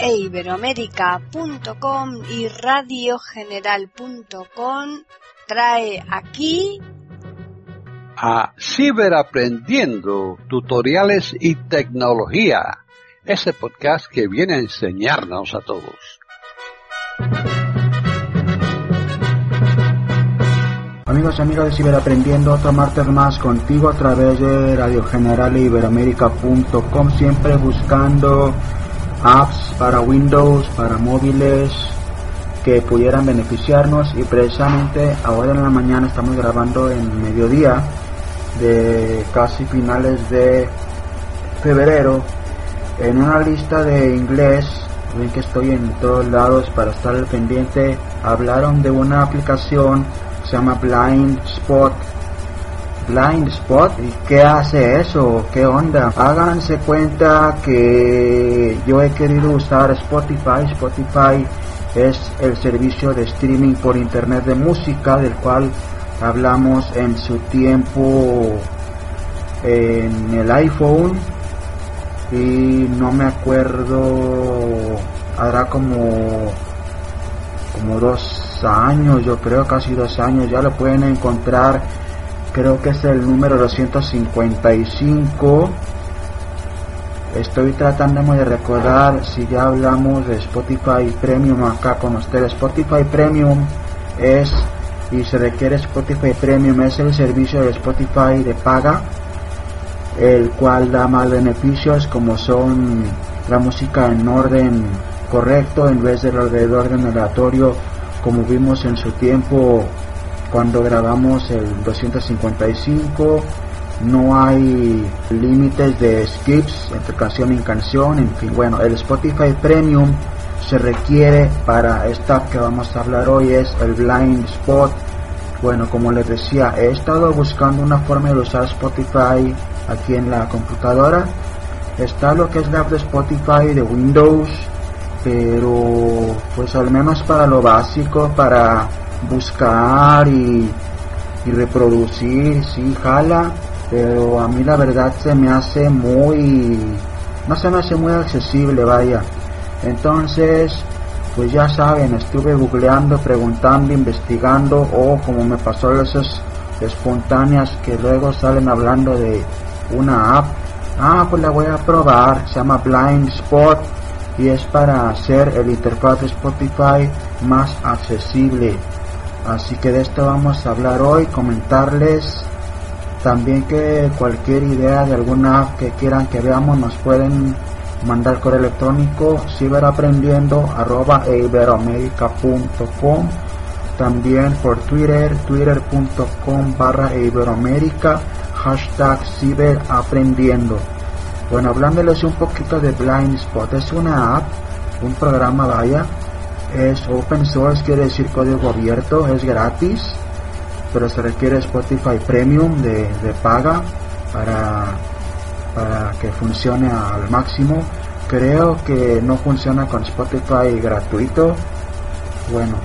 eiberoamerica.com y radiogeneral.com trae aquí a Ciberaprendiendo, tutoriales y tecnología, ese podcast que viene a enseñarnos a todos. Amigos y amigas de Ciberaprendiendo, otro martes más contigo a través de Radio General e Iberoamerica.com, siempre buscando apps para Windows, para móviles que pudieran beneficiarnos, y precisamente ahora en la mañana estamos grabando en mediodía de casi finales de febrero. En una lista de inglés, ven que estoy en todos lados para estar al pendiente, hablaron de una aplicación que se llama Blind Spot. Blind Spot, ¿y qué hace eso? ¿Qué onda? Háganse cuenta que yo he querido usar Spotify. Spotify es el servicio de streaming por internet de música, del cual hablamos en su tiempo en el iPhone, y no me acuerdo, hará como 2 años, yo creo, casi 2 años, ya lo pueden encontrar, creo que es el número 255. Estoy tratando de recordar si ya hablamos de Spotify Premium acá con ustedes. Spotify Premium es, y se requiere Spotify Premium, es el servicio de Spotify de paga, el cual da más beneficios, como son la música en orden correcto en vez del orden aleatorio, como vimos en su tiempo cuando grabamos el 255. No hay límites de skips entre canción y canción, en fin. Bueno, el Spotify Premium se requiere para esta que vamos a hablar hoy, es el Blind Spot. Bueno, como les decía, he estado buscando una forma de usar Spotify aquí en la computadora. Está lo que es la app de Spotify de Windows, pero pues al menos para lo básico, para buscar y reproducir, sí jala, pero a mí la verdad no se me hace muy accesible, vaya. Entonces, pues ya saben, estuve googleando, preguntando, investigando, o como me pasó esas espontáneas que luego salen hablando de una app. Pues la voy a probar, se llama Blind Spot, y es para hacer el interfaz de Spotify más accesible. Así que de esto vamos a hablar hoy, comentarles también que cualquier idea de alguna app que quieran que veamos nos pueden mandar correo electrónico ciberaprendiendo@iberoamerica.com, también por twitter.com/iberoamerica, #ciberaprendiendo. Bueno, hablándoles un poquito de Blind Spot, es una app, un programa, vaya, es open source, quiere decir código abierto, es gratis, pero se requiere Spotify Premium de paga para que funcione al máximo. Creo que no funciona con Spotify gratuito, bueno,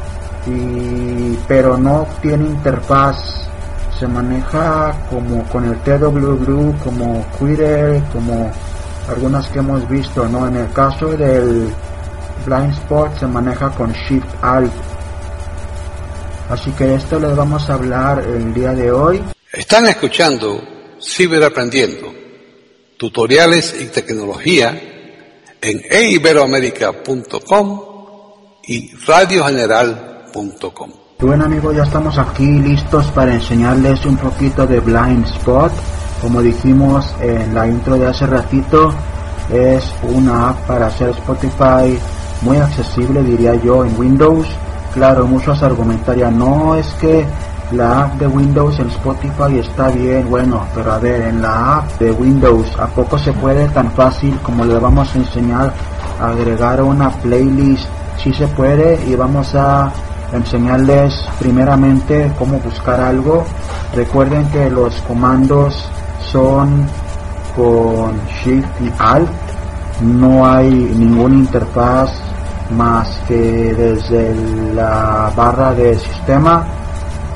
pero no tiene interfaz, se maneja como con el TWW, como Twitter, como algunas que hemos visto, ¿no? En el caso del Blind Spot se maneja con Shift Alt. Así que de esto les vamos a hablar el día de hoy. Están escuchando Ciberaprendiendo, tutoriales y tecnología en eiberoamerica.com y radiogeneral.com. Bueno amigos, ya estamos aquí listos para enseñarles un poquito de Blind Spot. Como dijimos en la intro de hace ratito, es una app para hacer Spotify muy accesible, diría yo, en Windows. Claro, muchos argumentarían, no, es que la app de Windows en Spotify está bien. Bueno, pero a ver, en la app de Windows, ¿a poco se puede tan fácil como le vamos a enseñar a agregar una playlist? Sí se puede, y vamos a enseñarles primeramente cómo buscar algo. Recuerden que los comandos son con Shift y Alt, no hay ninguna interfaz más que desde la barra de sistema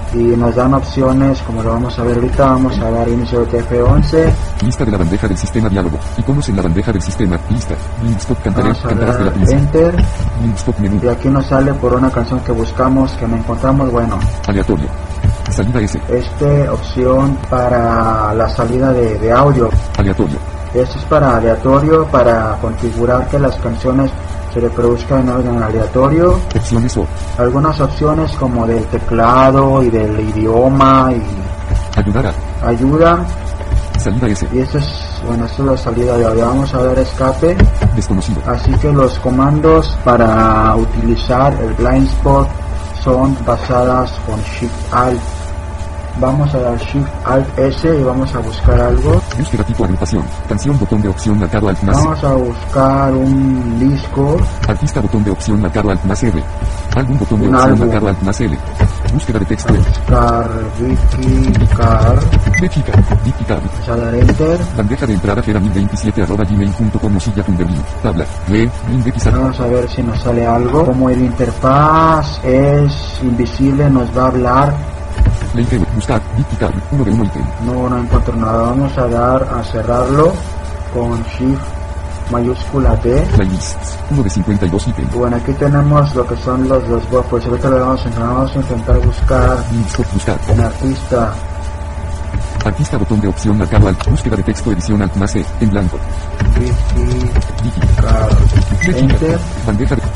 y nos dan opciones, como lo vamos a ver ahorita. Vamos a dar inicio de TF11. Lista de la bandeja del sistema, diálogo. Iconos en la bandeja del sistema. Lista. Stop, Vamos a cantarás de la dar pinza. Enter. Stop menú. Y aquí nos sale por una canción que buscamos, que no encontramos. Bueno, Aleatorio. Salida S. opción para la salida de audio. Aleatorio. Esto es para aleatorio, para configurar que las canciones se reproduzcan en orden aleatorio. Opciones O. Algunas opciones como del teclado y del idioma y Ayudar a. ayuda. Salida S. Y esto es, bueno, esto es la salida de audio. Vamos a dar escape. Desconocido. Así que los comandos para utilizar el blind spot son basadas con Shift Alt. Vamos a dar Shift Alt S y vamos a buscar algo. Búsqueda tipo agrupación. Canción, botón de opción marcado Alt más. Vamos a buscar un disco. Artista, botón de opción marcado Alt más R. Álbum, botón de Un opción álbum. marcado Alt más L. Búsqueda de texto. Buscar Vicky Car. Vicky Car. Vamos a dar Enter. Bandeja de entrada fera1027@gmail.com o silla Funderlin. Tabla. Lee. Link de Pizarro. Vamos a ver si nos sale algo. Como el interfaz es invisible, nos va a hablar. Link. Buscar. Vicky Car. 1 de 1 ítem. No encuentro nada. Vamos a dar a cerrarlo con Shift mayúscula D. Playlists. 1 de 52 ítem. Bueno, aquí tenemos lo que son los buffers. Ahorita lo vamos a intentar buscar Stop. Buscar. en artista. Artista, botón de opción marcado Alt. Búsqueda de texto, edición Alt más E. En blanco. Vicky Car. Vicky Enter. Car. Bandeja de.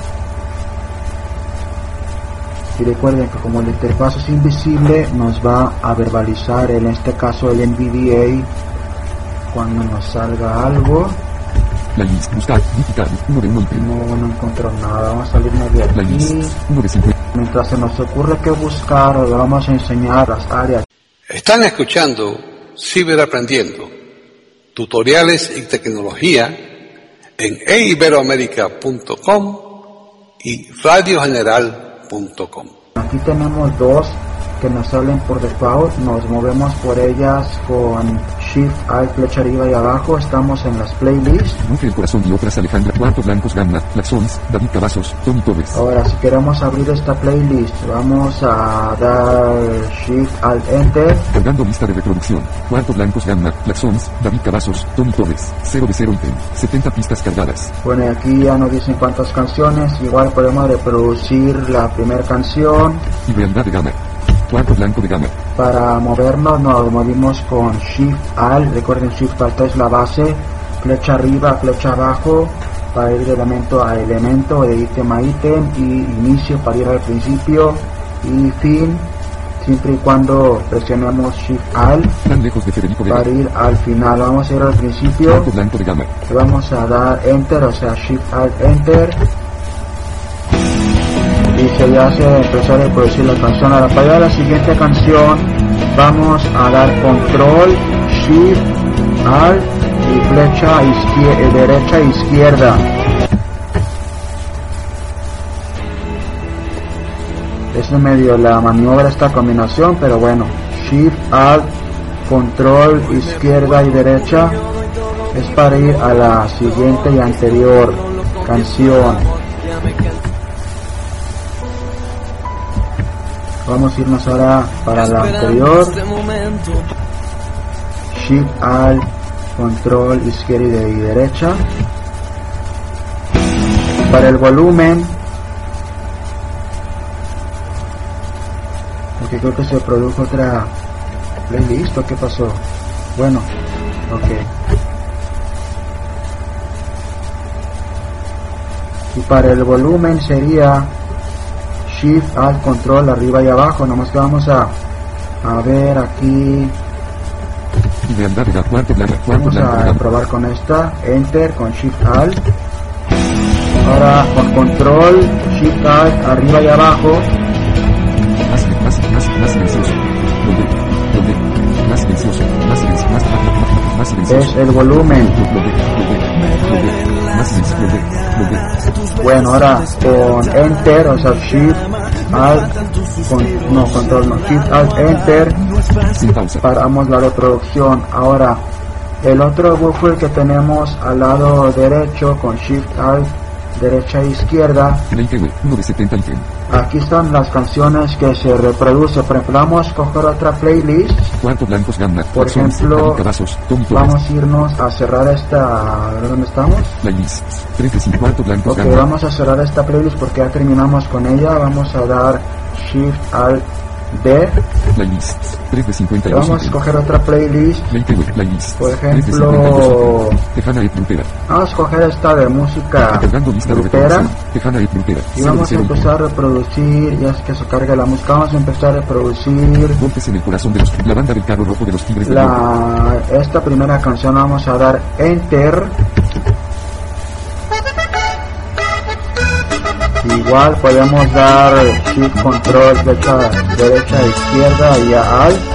Y recuerden que como la interfaz es invisible, nos va a verbalizar, en este caso el NVDA, cuando nos salga algo. Playlist. Buscar. Vicky Car. 1 de 1 ítem. No encuentro nada. Vamos a salirnos de aquí. Playlist. 1 de 50. Mientras se nos ocurre qué buscar, os vamos a enseñar las áreas. Están escuchando Ciberaprendiendo, tutoriales y tecnología en eiberoamerica.com y radiogeneral.com. Aquí tenemos dos que nos salen por default. Nos movemos por ellas con Shift Alt, flecha arriba y abajo. Estamos en las playlists. Ruge el corazón y otras. Alejandra. Cuarto Blancos Gamma. Laxons. David Cavazos. Tony Torres. Ahora, si queremos abrir esta playlist, vamos a dar Shift Alt Enter. Cargando lista de reproducción. Cuarto Blancos Gamma. Laxons. David Cavazos. Tony Torres. 0 de 0 ítem. 70 pistas cargadas. Bueno, y aquí ya nos dicen cuántas canciones. Igual podemos reproducir la primera canción. Y realidad de Gamma. Cuarto Blanco de Gamma. Para movernos nos movimos con Shift Alt. Recuerden, Shift Alt es la base. Flecha arriba, flecha abajo para ir de elemento a elemento, de ítem a ítem, y inicio para ir al principio y fin, siempre y cuando presionemos Shift Alt Tan lejos de Federico para Vega. ir al final. Vamos a ir al principio Cuarto Blanco de Gamma. y vamos a dar Enter, o sea Shift Alt Enter, y se ya se empezó a reproducir la canción. Ahora para ir a la siguiente canción vamos a dar Control, Shift, Alt y flecha derecha e izquierda. Es medio la maniobra esta combinación, pero bueno, Shift, Alt, Control, izquierda y derecha es para ir a la siguiente y anterior canción. Vamos a irnos ahora para la anterior. Shift, Alt, Control, izquierda y derecha. Para el volumen, porque creo que se produjo otra playlist, ¿o qué pasó? Bueno, ok. Y para el volumen sería Shift, Alt, Control, arriba y abajo. Nomás que vamos a ver aquí. Y realidad de Gamma. Cuarto Blanco. Cuarto Vamos Blanco de a Gamma. probar con esta. Enter, con Shift, Alt. Ahora con Control, Shift, Alt, arriba y abajo. Más silencioso. Donde. Más silencioso. Más silencioso. Más silencioso. Es el volumen. Más silencioso. Bueno, ahora con Enter, o sea Shift, Alt, Control, no, Shift, Alt, Enter, Sin pausa. paramos la reproducción. Ahora, el otro buffer que tenemos al lado derecho con Shift, Alt, derecha e izquierda. Play TV, 1 de 70 ítem. Aquí están las canciones que se reproducen. Por ejemplo, vamos a escoger otra playlist. Cuarto blancos gamma. Por Claxons, ejemplo, David Cavazos, Tommy Torres. vamos a irnos a cerrar esta... A ver dónde estamos. Playlist. 3 de 5. Cuarto blancos Ok, gamma. vamos a cerrar esta playlist porque ya terminamos con ella. Vamos a dar Shift Alt D. Playlist. 3 de Y 52 vamos a ítem. escoger otra playlist. Play TV, playlist. Por 3 de ejemplo, 52 ítem. Tejana et Brutera. Vamos a escoger esta de música Cargando lista de grupera. reproducción. Tejana et Brutera. Y 0 de vamos a 0 ítem. empezar a reproducir, ya es que se cargue la música, vamos a empezar a reproducir Golpes en el corazón de los... La banda del carro rojo de los Tigres del Norte. esta primera canción. Vamos a dar Enter. Igual podemos dar Shift Control derecha e izquierda y a Alt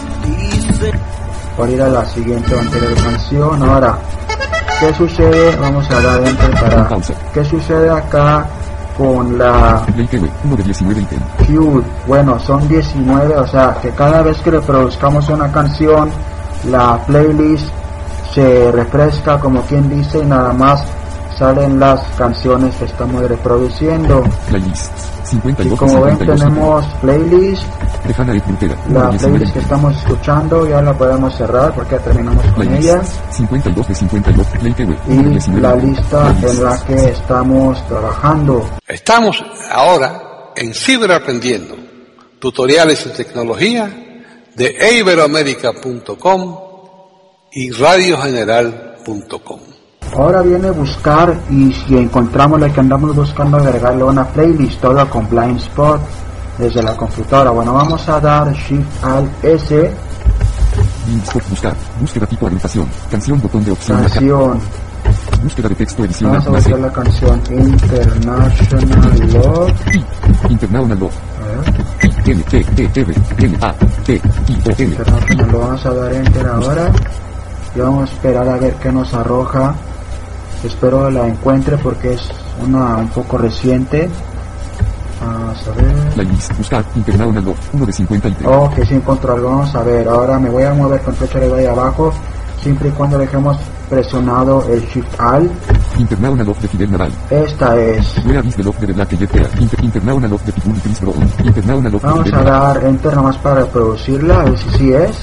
para ir a la siguiente o anterior canción. Ahora, ¿qué sucede? Vamos a dar Enter para... Pausa. ¿Qué sucede acá con la Play TV, 1 de 19 ítem. Q? Bueno, son 19, o sea que cada vez que reproduzcamos una canción, la playlist se refresca, como quien dice, y nada más salen las canciones que estamos reproduciendo. Playlist. Y 52 de como ven 52 tenemos playlist, Tejana et Brutera. 1 la de 19 playlist que ítem. estamos escuchando ya la podemos cerrar porque ya terminamos con ella. Playlist. 52 de 52. Play TV, 1 de Y 19 la ítem. lista en la que estamos trabajando. Estamos ahora en Ciberaprendiendo, tutoriales en tecnología de iberoamerica.com y radiogeneral.com. Ahora viene buscar, y si encontramos la que andamos buscando, agregarle una playlist, todo con Blind Spot desde la computadora. Bueno, vamos a dar Shift Alt S, Stop buscar. Búsqueda tipo agrupación. Canción botón de opción. Acá. canción. Búsqueda de texto edición. Vamos a Más buscar la canción International Love. International Love. A ver, N T E R N A T I O N. International, lo vamos a dar Enter ahora. Y vamos a esperar a ver qué nos arroja. Espero la encuentre porque es una un poco reciente. Vamos a ver. Playlist. Buscar. International Love. 1 de 50 ítem. Ok, sí encontró algo. Vamos a ver. Ahora me voy a mover con flecha arriba y abajo, siempre y cuando dejemos presionado el Shift Alt. International Love de Fidel Naval. Esta es. Where is the love de The Black Jet Pear? International Love de Pitbull y Chris Brown. International Love de Vamos Fidel a Naval. dar Enter nomás para reproducirla, a ver si sí es.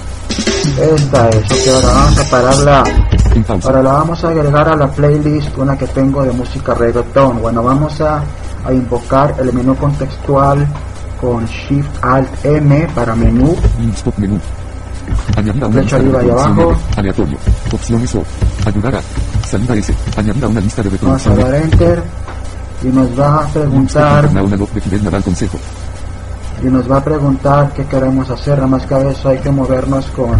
Esta es. Ok, ahora vamos a pararla. En pausa. Ahora la vamos a agregar a la playlist, una que tengo de música reggaeton. Bueno, vamos a invocar el menú contextual con Shift Alt M para menú. Stop menú. Añadir a una Flecha lista de arriba y reproducción abajo. R. Aleatorio. Opciones O. Ayudar a. Salida S. Añadir a una lista de Vamos a reproducción dar R. Enter y nos va a preguntar International Love de Fidel Naval consejo. qué queremos hacer. Nada más que a veces hay que movernos con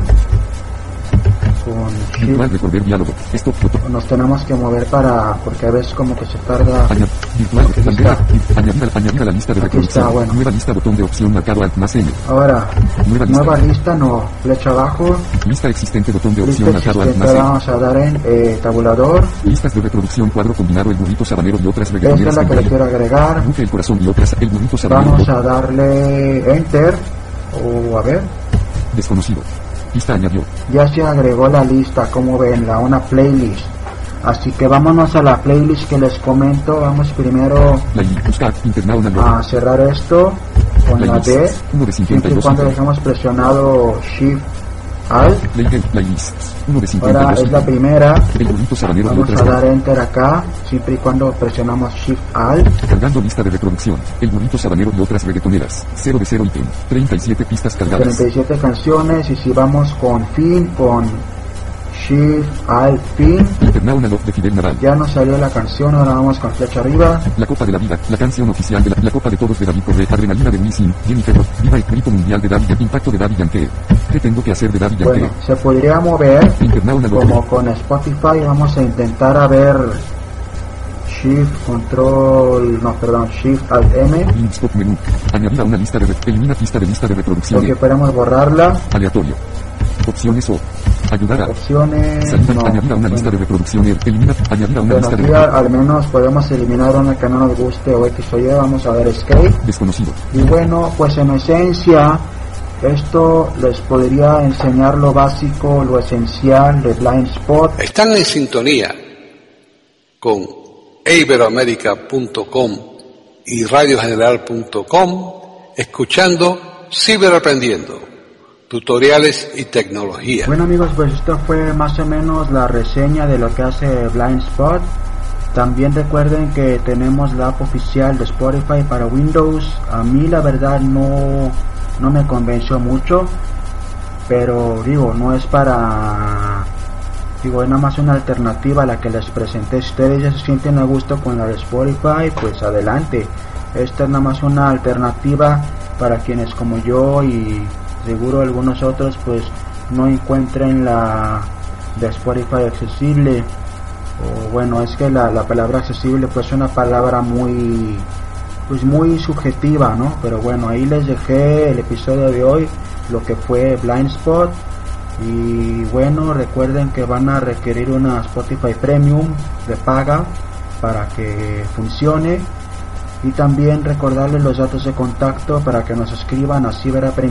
Virtual Shift. recorrer diálogo. Stop botón. Nos tenemos que mover porque a veces como que se tarda. Virtual Aquí bandera. está. Añadir a la lista de Aquí reproducción. está, bueno. Nueva lista botón de opción marcado Alt más N. Ahora, Nueva lista. nueva lista, no, flecha abajo, Lista existente botón de lista opción marcado Alt más existente, N. vamos a dar en tabulador. Listas de reproducción cuadro combinado el burrito sabanero y otras Esta es reggaetoneras. la que le quiero agregar. Buque el corazón y otras el burrito sabanero. Vamos a darle Enter, o a ver, Desconocido. Lista añadió. ya se agregó la lista, como ven, una playlist. Así que vámonos a la playlist que les comento. Vamos primero Buscar. International Love. a cerrar esto con la D, Playlist. 1 de siempre y 52 cuando ítem. dejemos presionado Shift Alt. Playlist. 1 de Ahora 52 es la ítem. primera. El burrito sabanero y Vamos otras a dar Enter acá, siempre y cuando presionamos Shift Alt. Cargando lista de reproducción. El burrito sabanero y otras reggaetoneras. 0 de 0 ítem. 37 pistas cargadas. 37 canciones, y si vamos con fin, con Shift Alt Fin, International Love de Fidel Naval. ya nos salió la canción. Ahora vamos con flecha arriba. La Copa de la Vida, la canción oficial de la Copa de Todos de David Correa, Adrenalina de Wisin, Jennifer, Viva el grito mundial de David, Impacto de David Yankee. ¿Qué tengo que hacer de David Yankee? Bueno, se podría mover International Love. como con Spotify. Vamos a intentar a ver Shift Control, no, perdón, Shift Alt M. Stop menú. Añadir a una lista de elimina pista de lista de reproducción. Porque podemos borrarla. Aleatorio. Opciones O. Ayudar a. Opciones, Salida. no. Añadir a una lista de reproducción. Elimina. Añadir a una Bueno, lista de aquí al menos podemos eliminar una que no nos guste o X o Y. Vamos a dar Escape. Desconocido. Y bueno, pues en esencia, esto les podría enseñar lo básico, lo esencial de Blind Spot. Están en sintonía con iberoamerica.com y radiogeneral.com, escuchando Ciberaprendiendo, tutoriales y tecnología. Bueno amigos, pues esto fue más o menos la reseña de lo que hace Blindspot. También recuerden que tenemos la app oficial de Spotify para Windows. A mí la verdad no me convenció mucho, pero digo, no es para... Digo, es nada más una alternativa a la que les presenté. Si ustedes ya se sienten a gusto con la de Spotify, pues adelante. Esta es nada más una alternativa para quienes como yo y seguro algunos otros pues no encuentren la de Spotify accesible. O bueno, es que la palabra accesible pues es una palabra muy subjetiva, ¿no? Pero bueno, ahí les dejé el episodio de hoy, lo que fue Blindspot. Y bueno, recuerden que van a requerir una Spotify Premium de paga para que funcione. Y también recordarles los datos de contacto para que nos escriban a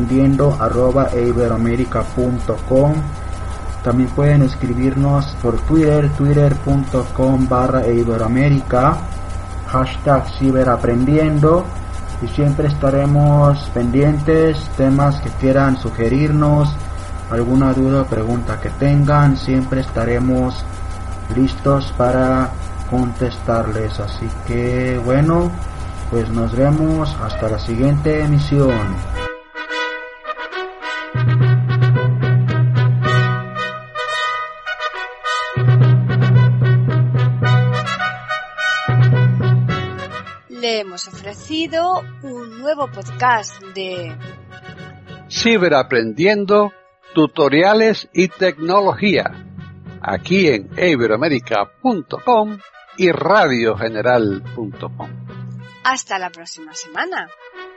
ciberaprendiendo@iberoamerica.com. También pueden escribirnos por Twitter, twitter.com/iberoamerica, #ciberaprendiendo. Y siempre estaremos pendientes, temas que quieran sugerirnos, alguna duda o pregunta que tengan, siempre estaremos listos para contestarles. Así que bueno, pues nos vemos hasta la siguiente emisión. Le hemos ofrecido un nuevo podcast de Ciberaprendiendo, tutoriales y tecnología, aquí en iberoamerica.com y radiogeneral.com. Hasta la próxima semana.